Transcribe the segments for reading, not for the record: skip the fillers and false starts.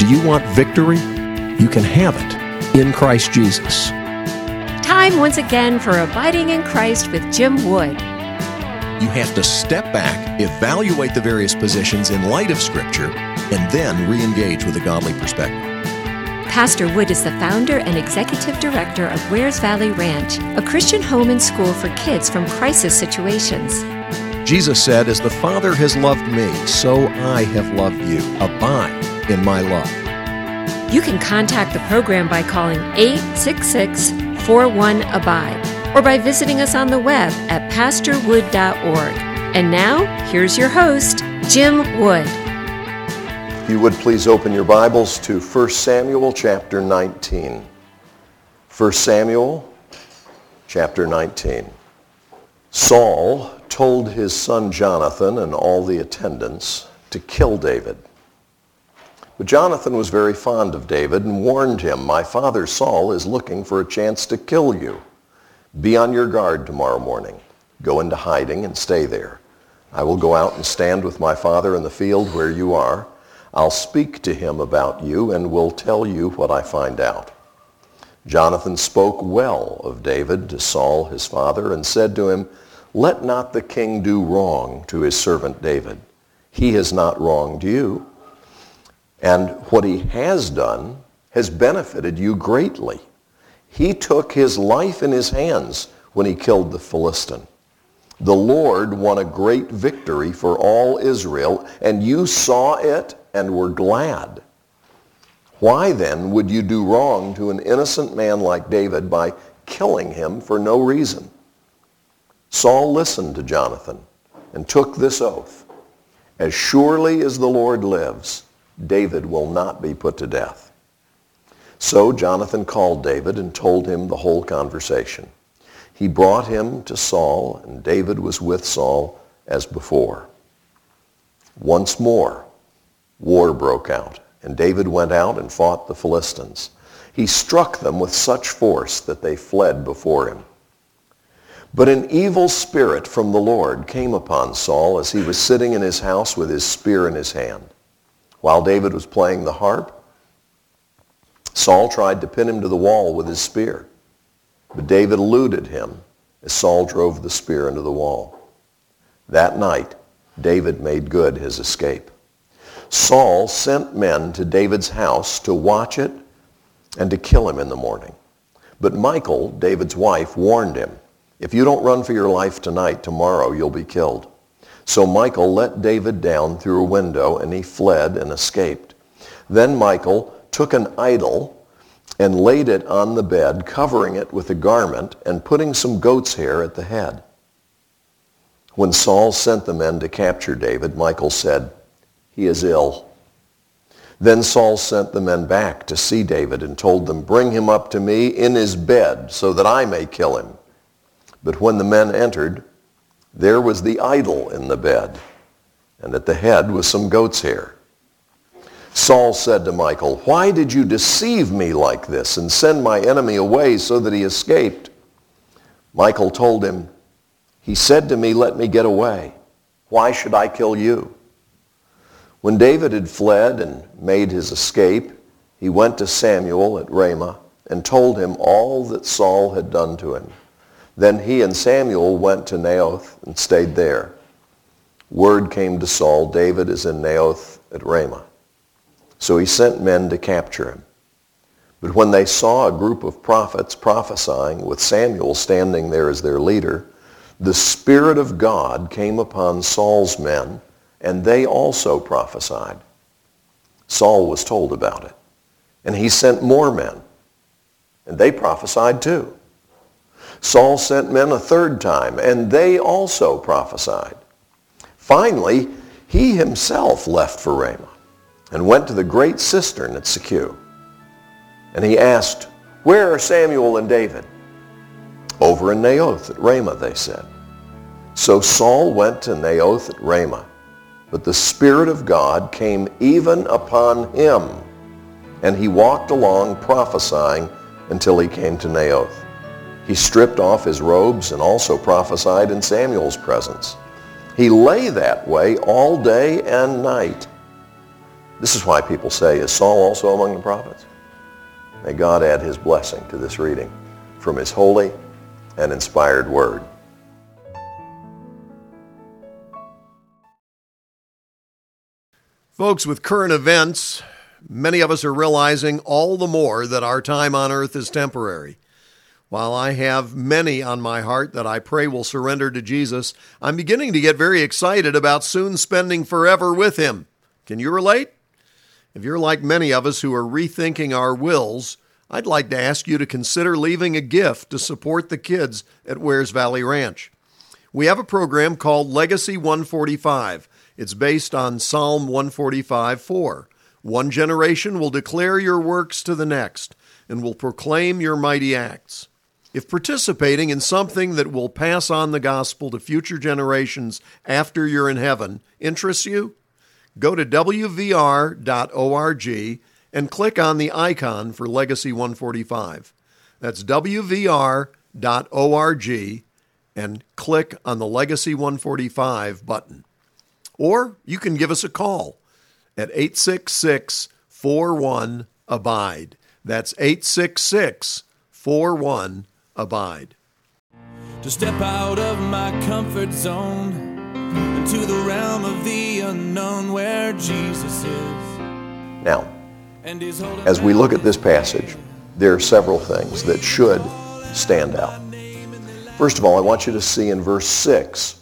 Do you want victory? You can have it in Christ Jesus. Time once again for Abiding in Christ with Jim Wood. You have to step back, evaluate the various positions in light of Scripture, and then re-engage with a godly perspective. Pastor Wood is the founder and executive director of Wares Valley Ranch, a Christian home and school for kids from crisis situations. Jesus said, "As the Father has loved me, so I have loved you. Abide in my love." You can contact the program by calling 866-41-ABIDE or by visiting us on the web at pastorwood.org. And now, here's your host, Jim Wood. If you would please open your Bibles to 1 Samuel chapter 19. 1 Samuel chapter 19. Saul told his son Jonathan and all the attendants to kill David. But Jonathan was very fond of David and warned him, "My father Saul is looking for a chance to kill you. Be on your guard tomorrow morning. Go into hiding and stay there. I will go out and stand with my father in the field where you are. I'll speak to him about you and will tell you what I find out." Jonathan spoke well of David to Saul his father and said to him, "Let not the king do wrong to his servant David. He has not wronged you. And what he has done has benefited you greatly. He took his life in his hands when he killed the Philistine. The Lord won a great victory for all Israel, and you saw it and were glad. Why then would you do wrong to an innocent man like David by killing him for no reason?" Saul listened to Jonathan and took this oath, "As surely as the Lord lives, David will not be put to death." So Jonathan called David and told him the whole conversation. He brought him to Saul, and David was with Saul as before. Once more, war broke out, and David went out and fought the Philistines. He struck them with such force that they fled before him. But an evil spirit from the Lord came upon Saul as he was sitting in his house with his spear in his hand. While David was playing the harp, Saul tried to pin him to the wall with his spear. But David eluded him as Saul drove the spear into the wall. That night, David made good his escape. Saul sent men to David's house to watch it and to kill him in the morning. But Michal, David's wife, warned him, "If you don't run for your life tonight, tomorrow you'll be killed." So Michal let David down through a window, and he fled and escaped. Then Michal took an idol and laid it on the bed, covering it with a garment and putting some goat's hair at the head. When Saul sent the men to capture David, Michal said, "He is ill." Then Saul sent the men back to see David and told them, "Bring him up to me in his bed so that I may kill him." But when the men entered, there was the idol in the bed, and at the head was some goat's hair. Saul said to Michal, "Why did you deceive me like this and send my enemy away so that he escaped?" Michal told him, "He said to me, 'Let me get away. Why should I kill you?'" When David had fled and made his escape, he went to Samuel at Ramah and told him all that Saul had done to him. Then he and Samuel went to Naioth and stayed there. Word came to Saul, "David is in Naioth at Ramah." So he sent men to capture him. But when they saw a group of prophets prophesying with Samuel standing there as their leader, the Spirit of God came upon Saul's men, and they also prophesied. Saul was told about it, and he sent more men, and they prophesied too. Saul sent men a third time, and they also prophesied. Finally, he himself left for Ramah and went to the great cistern at Secu. And he asked, "Where are Samuel and David?" "Over in Naioth at Ramah," they said. So Saul went to Naioth at Ramah, but the Spirit of God came even upon him, and he walked along prophesying until he came to Naioth. He stripped off his robes and also prophesied in Samuel's presence. He lay that way all day and night. This is why people say, is Saul also among the prophets? May God add his blessing to this reading from his holy and inspired word. Folks, with current events, many of us are realizing all the more that our time on earth is temporary. While I have many on my heart that I pray will surrender to Jesus, I'm beginning to get very excited about soon spending forever with him. Can you relate? If you're like many of us who are rethinking our wills, I'd like to ask you to consider leaving a gift to support the kids at Wears Valley Ranch. We have a program called Legacy 145. It's based on Psalm 145:4. One generation will declare your works to the next and will proclaim your mighty acts. If participating in something that will pass on the gospel to future generations after you're in heaven interests you, go to wvr.org and click on the icon for Legacy 145. That's wvr.org and click on the Legacy 145 button. Or you can give us a call at 866-41-ABIDE. That's 866-41-ABIDE. To step out of my comfort zone into the realm of the unknown where Jesus is. Now, as we look at this passage, there are several things that should stand out. First of all, I want you to see in verse 6,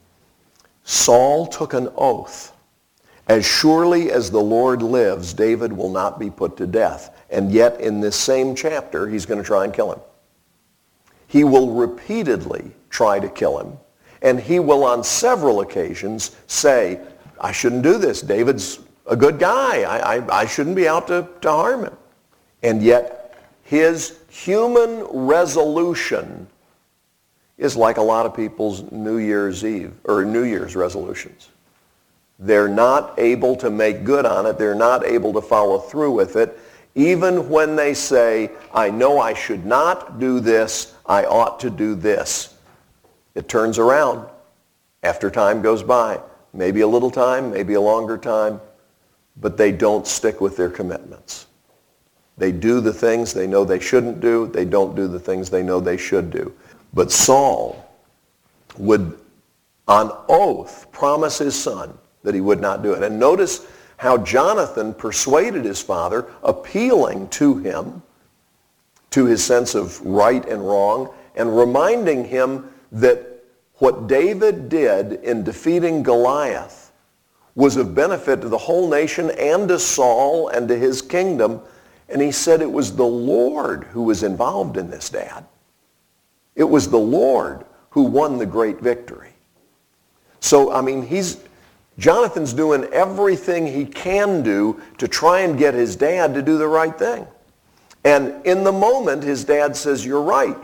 Saul took an oath. As surely as the Lord lives, David will not be put to death. And yet in this same chapter, he's going to try and kill him. He will repeatedly try to kill him. And he will on several occasions say, I shouldn't do this. David's a good guy. I shouldn't be out to harm him. And yet his human resolution is like a lot of people's New Year's Eve or New Year's resolutions. They're not able to make good on it. They're not able to follow through with it. Even when they say, I know I should not do this, I ought to do this. It turns around after time goes by. Maybe a little time, maybe a longer time, but they don't stick with their commitments. They do the things they know they shouldn't do. They don't do the things they know they should do. But Saul would, on oath, promise his son that he would not do it. And notice how Jonathan persuaded his father, appealing to him, to his sense of right and wrong, and reminding him that what David did in defeating Goliath was of benefit to the whole nation and to Saul and to his kingdom. And he said it was the Lord who was involved in this, Dad. It was the Lord who won the great victory. So, Jonathan's doing everything he can do to try and get his dad to do the right thing. And in the moment, his dad says, you're right.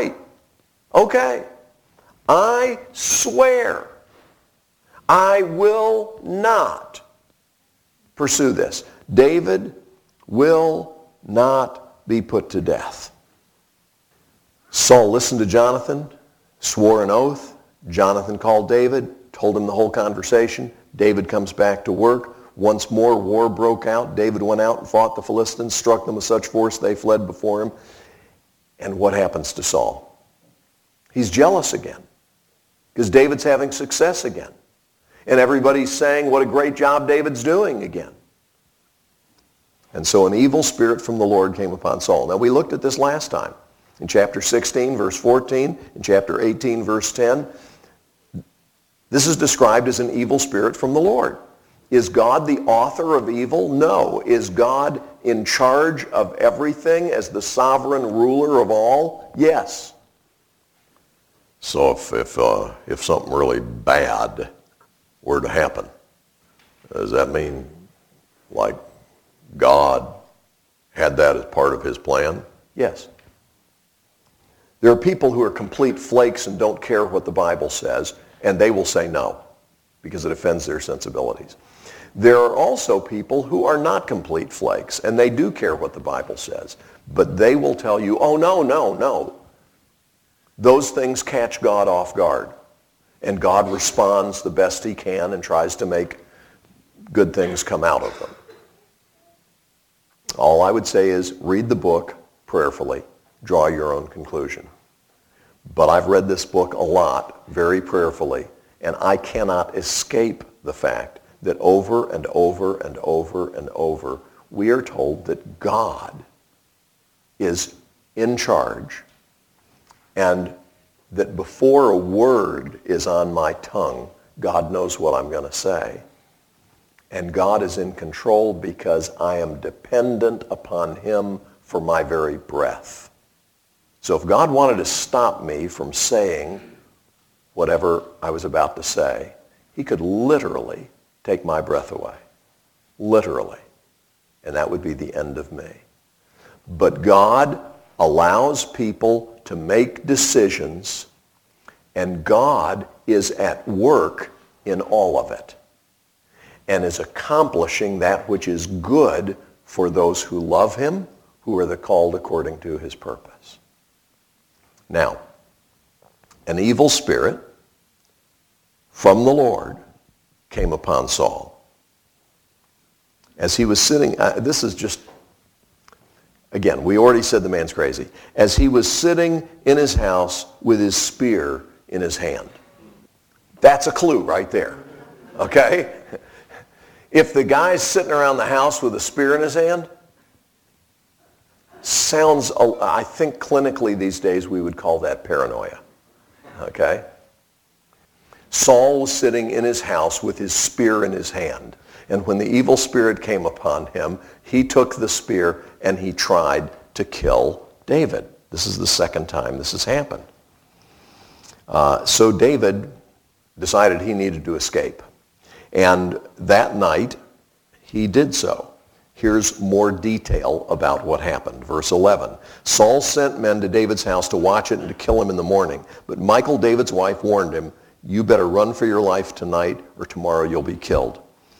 Okay. I swear I will not pursue this. David will not be put to death. Saul listened to Jonathan, swore an oath. Jonathan called David, told him the whole conversation. David comes back to work. Once more, war broke out. David went out and fought the Philistines, struck them with such force they fled before him. And what happens to Saul? He's jealous again because David's having success again. And everybody's saying what a great job David's doing again. And so an evil spirit from the Lord came upon Saul. Now, we looked at this last time in chapter 16, verse 14, in chapter 18, verse 10. This is described as an evil spirit from the Lord. Is God the author of evil? No. Is God in charge of everything as the sovereign ruler of all? Yes. So if something really bad were to happen, does that mean like God had that as part of his plan? Yes. There are people who are complete flakes and don't care what the Bible says, and they will say no because it offends their sensibilities. There are also people who are not complete flakes, and they do care what the Bible says, but they will tell you, oh, no. Those things catch God off guard, and God responds the best he can and tries to make good things come out of them. All I would say is read the book prayerfully. Draw your own conclusion. But I've read this book a lot, very prayerfully, and I cannot escape the fact that over and over and over and over, we are told that God is in charge, and that before a word is on my tongue, God knows what I'm going to say. And God is in control because I am dependent upon him for my very breath. So if God wanted to stop me from saying whatever I was about to say, he could literally take my breath away. Literally. And that would be the end of me. But God allows people to make decisions, and God is at work in all of it and is accomplishing that which is good for those who love him, who are the called according to his purpose. Now, an evil spirit from the Lord came upon Saul. As he was sitting, this is just, again, we already said the man's crazy. As he was sitting in his house with his spear in his hand. That's a clue right there, okay? If the guy's sitting around the house with a spear in his hand, sounds, I think clinically these days we would call that paranoia, okay? Saul was sitting in his house with his spear in his hand. And when the evil spirit came upon him, he took the spear and he tried to kill David. This is the second time this has happened. So David decided he needed to escape. And that night, he did so. Here's more detail about what happened. Verse 11. Saul sent men to David's house to watch it and to kill him in the morning. But Michal, David's wife, warned him, you better run for your life tonight or tomorrow you'll be killed.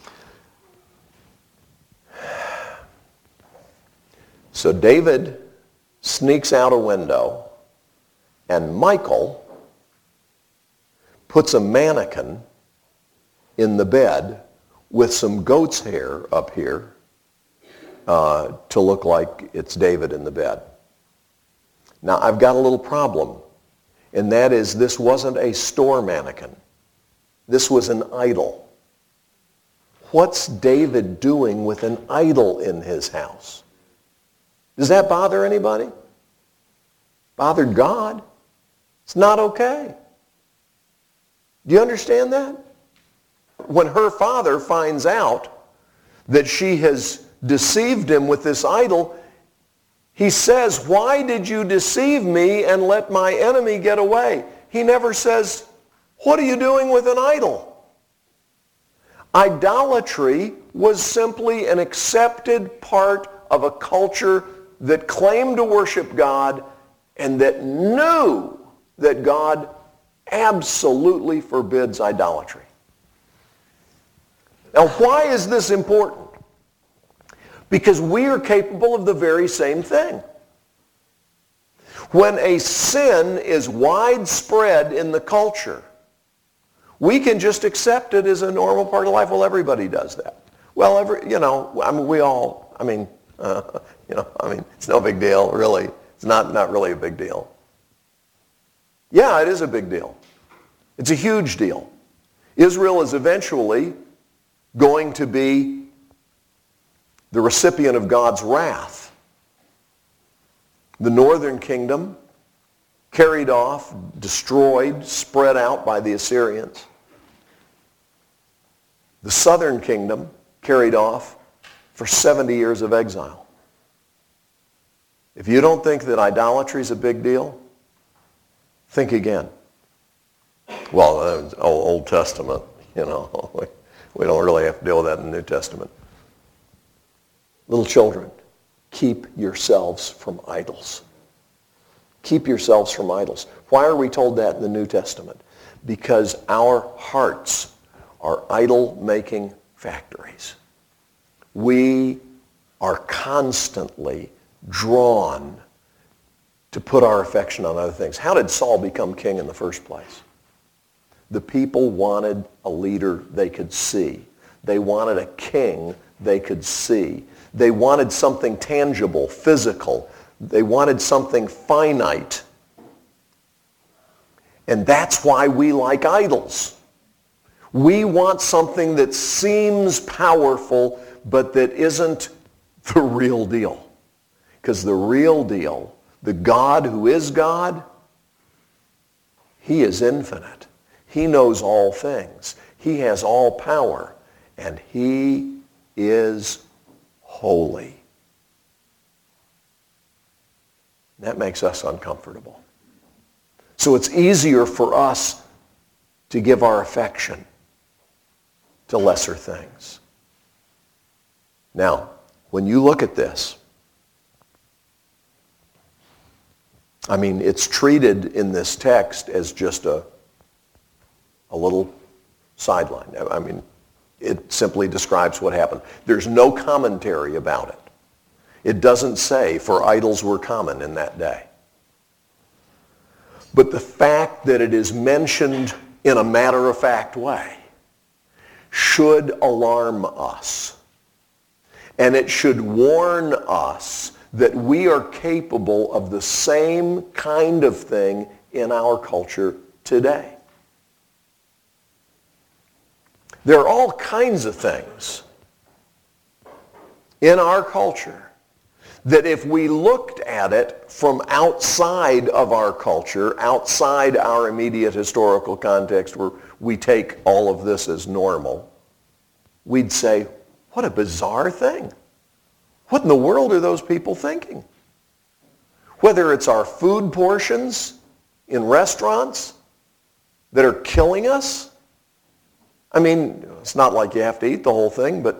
So David sneaks out a window, and Michal puts a mannequin in the bed with some goat's hair up here to look like it's David in the bed. Now, I've got a little problem, and that is this wasn't a store mannequin. This was an idol. What's David doing with an idol in his house? Does that bother anybody? Bothered God? It's not okay. Do you understand that? When her father finds out that she has deceived him with this idol, he says, why did you deceive me and let my enemy get away? He never says, what are you doing with an idol? Idolatry was simply an accepted part of a culture that claimed to worship God and that knew that God absolutely forbids idolatry. Now, why is this important? Because we are capable of the very same thing. When a sin is widespread in the culture, we can just accept it as a normal part of life. Well, everybody does that. Well, it's no big deal, really. It's not really a big deal. Yeah, it is a big deal. It's a huge deal. Israel is eventually going to be the recipient of God's wrath. The northern kingdom carried off, destroyed, spread out by the Assyrians. The southern kingdom carried off for 70 years of exile. If you don't think that idolatry is a big deal, think again. Well, Old Testament, we don't really have to deal with that in the New Testament. Little children, keep yourselves from idols. Keep yourselves from idols. Why are we told that in the New Testament? Because our hearts are idol-making factories. We are constantly drawn to put our affection on other things. How did Saul become king in the first place? The people wanted a leader they could see. They wanted a king they could see. They wanted something tangible, physical. They wanted something finite. And that's why we like idols. We want something that seems powerful, but that isn't the real deal. Because the real deal, the God who is God, he is infinite. He knows all things. He has all power. And he is holy. That makes us uncomfortable. So it's easier for us to give our affection to lesser things. Now, when you look at this, I mean, it's treated in this text as just a little sideline. I mean, it simply describes what happened. There's no commentary about it. It doesn't say, for idols were common in that day. But the fact that it is mentioned in a matter-of-fact way should alarm us. And it should warn us that we are capable of the same kind of thing in our culture today. There are all kinds of things in our culture that if we looked at it from outside of our culture, outside our immediate historical context where we take all of this as normal, we'd say, what a bizarre thing. What in the world are those people thinking? Whether it's our food portions in restaurants that are killing us. I mean, it's not like you have to eat the whole thing, but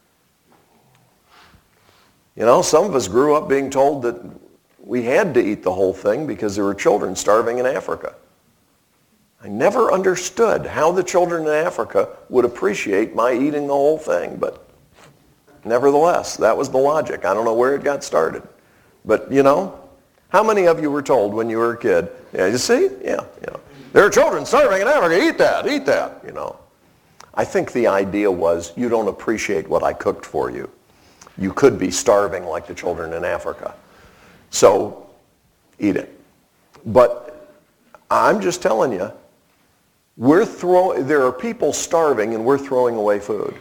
you know, some of us grew up being told that we had to eat the whole thing because there were children starving in Africa. I never understood how the children in Africa would appreciate my eating the whole thing, but nevertheless, that was the logic. I don't know where it got started. But, you know, how many of you were told when you were a kid, yeah, you see? Yeah, you know, there are children starving in Africa, eat that, you know. I think the idea was you don't appreciate what I cooked for you. You could be starving like the children in Africa. So, eat it. But I'm just telling you, there are people starving and we're throwing away food.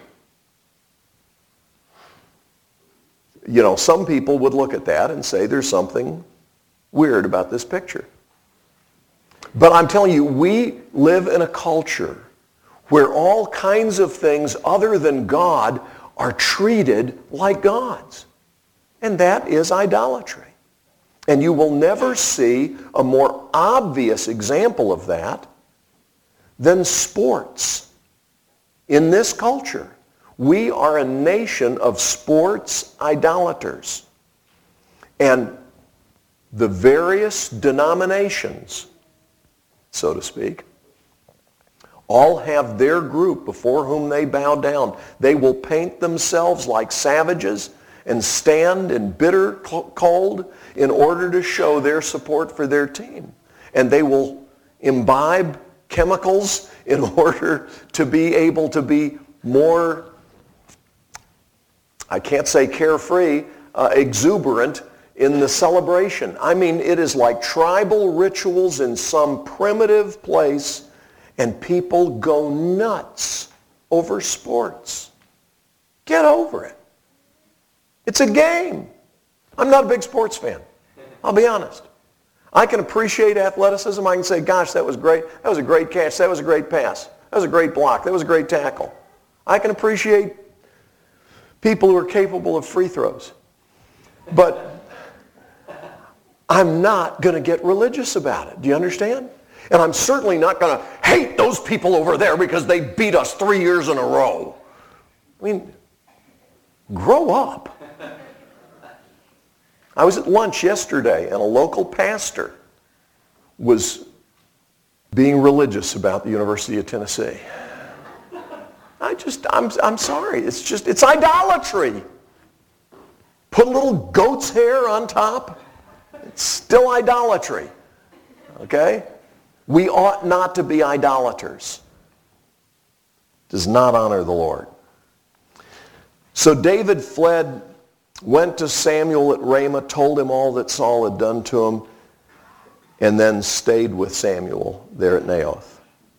You know, some people would look at that and say there's something weird about this picture. But I'm telling you, we live in a culture where all kinds of things other than God are treated like gods. And that is idolatry. And you will never see a more obvious example of that than sports. In this culture, we are a nation of sports idolaters. And the various denominations, so to speak, all have their group before whom they bow down. They will paint themselves like savages and stand in bitter cold in order to show their support for their team. And they will imbibe chemicals in order to be able to be more, I can't say carefree, exuberant in the celebration. I mean, it is like tribal rituals in some primitive place, and people go nuts over sports. Get over it. It's a game. I'm not a big sports fan. I'll be honest. I can appreciate athleticism. I can say, gosh, that was great. That was a great catch. That was a great pass. That was a great block. That was a great tackle. I can appreciate people who are capable of free throws. But I'm not going to get religious about it. Do you understand? And I'm certainly not going to hate those people over there because they beat us 3 years in a row. I mean, grow up. I was at lunch yesterday and a local pastor was being religious about the University of Tennessee. I'm sorry. It's idolatry. Put a little goat's hair on top. It's still idolatry. Okay? We ought not to be idolaters. It does not honor the Lord. So David fled, went to Samuel at Ramah, told him all that Saul had done to him, and then stayed with Samuel there at Naioth.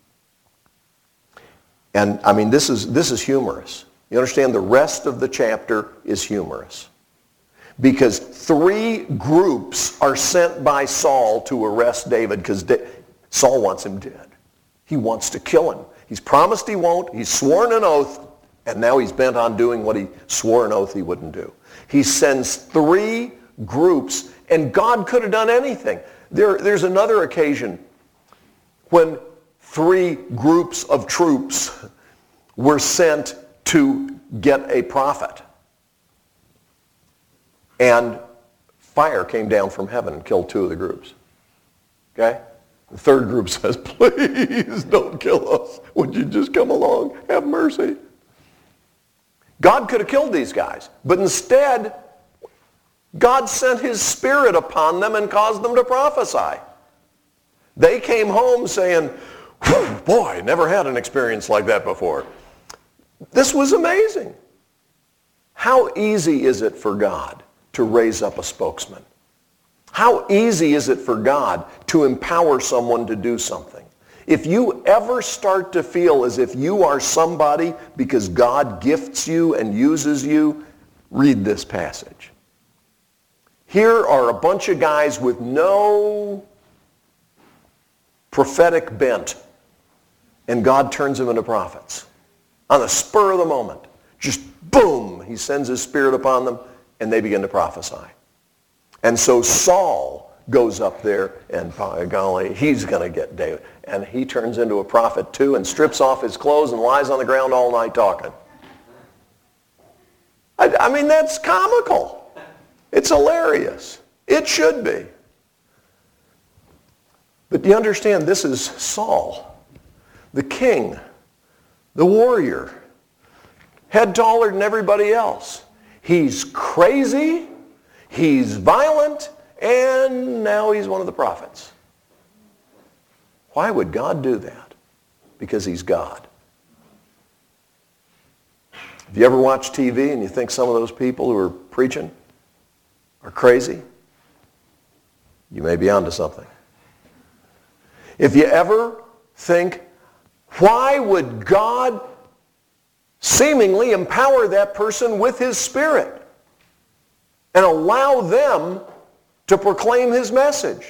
And I mean, this is humorous. You understand, the rest of the chapter is humorous. Because 3 groups are sent by Saul to arrest David because Saul wants him dead. He wants to kill him. He's promised he won't. He's sworn an oath, and now he's bent on doing what he swore an oath he wouldn't do. He sends 3 groups, and God could have done anything. There's another occasion when 3 groups of troops were sent to get a prophet. And fire came down from heaven and killed 2 of the groups. Okay? The 3rd group says, please don't kill us. Would you just come along? Have mercy. God could have killed these guys, but instead, God sent his Spirit upon them and caused them to prophesy. They came home saying, boy, never had an experience like that before. This was amazing. How easy is it for God to raise up a spokesman? How easy is it for God to empower someone to do something? If you ever start to feel as if you are somebody because God gifts you and uses you, read this passage. Here are a bunch of guys with no prophetic bent, and God turns them into prophets. On the spur of the moment, just boom, he sends his Spirit upon them, and they begin to prophesy. And so Saul goes up there, and by golly, he's going to get David. And he turns into a prophet too and strips off his clothes and lies on the ground all night talking. I mean, that's comical. It's hilarious. It should be. But do you understand, this is Saul, the king, the warrior, head taller than everybody else. He's crazy, he's violent, and now he's one of the prophets. Why would God do that? Because he's God. Have you ever watched TV and you think some of those people who are preaching are crazy? You may be onto something. If you ever think, why would God seemingly empower that person with his Spirit and allow them to proclaim his message?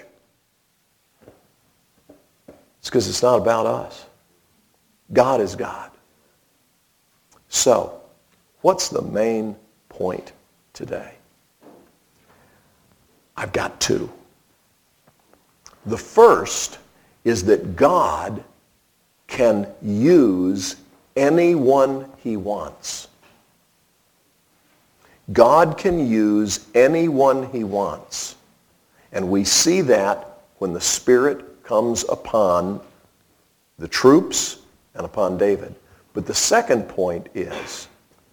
It's because it's not about us. God is God. So, what's the main point today? I've got 2. The first is that God can use anyone he wants. God can use anyone he wants. And we see that when the Spirit comes upon the troops and upon David. But the second point is,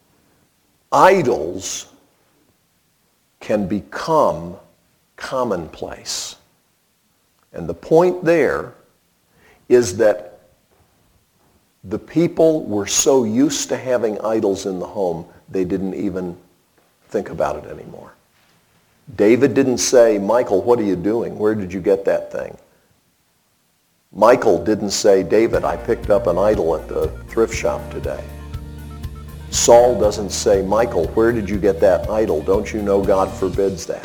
idols can become commonplace. And the point there is that the people were so used to having idols in the home, they didn't even think about it anymore. David didn't say, Michal, what are you doing? Where did you get that thing? Michal didn't say, David, I picked up an idol at the thrift shop today. Saul doesn't say, Michal, where did you get that idol? Don't you know God forbids that?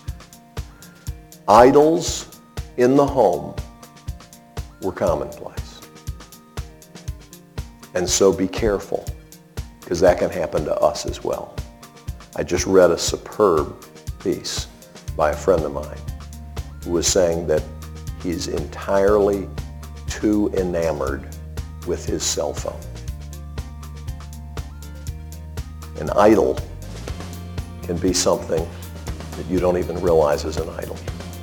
Idols in the home were commonplace. And so be careful, because that can happen to us as well. I just read a superb piece by a friend of mine who was saying that he's entirely too enamored with his cell phone. An idol can be something that you don't even realize is an idol.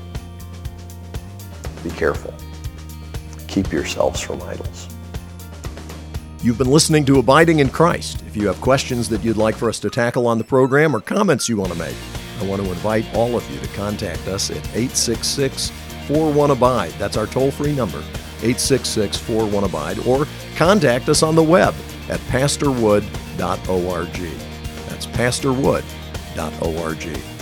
Be careful. Keep yourselves from idols. You've been listening to Abiding in Christ. If you have questions that you'd like for us to tackle on the program or comments you want to make, I want to invite all of you to contact us at 866-41-ABIDE. That's our toll-free number, 866-41-ABIDE, or contact us on the web at pastorwood.org. That's That's pastorwood.org.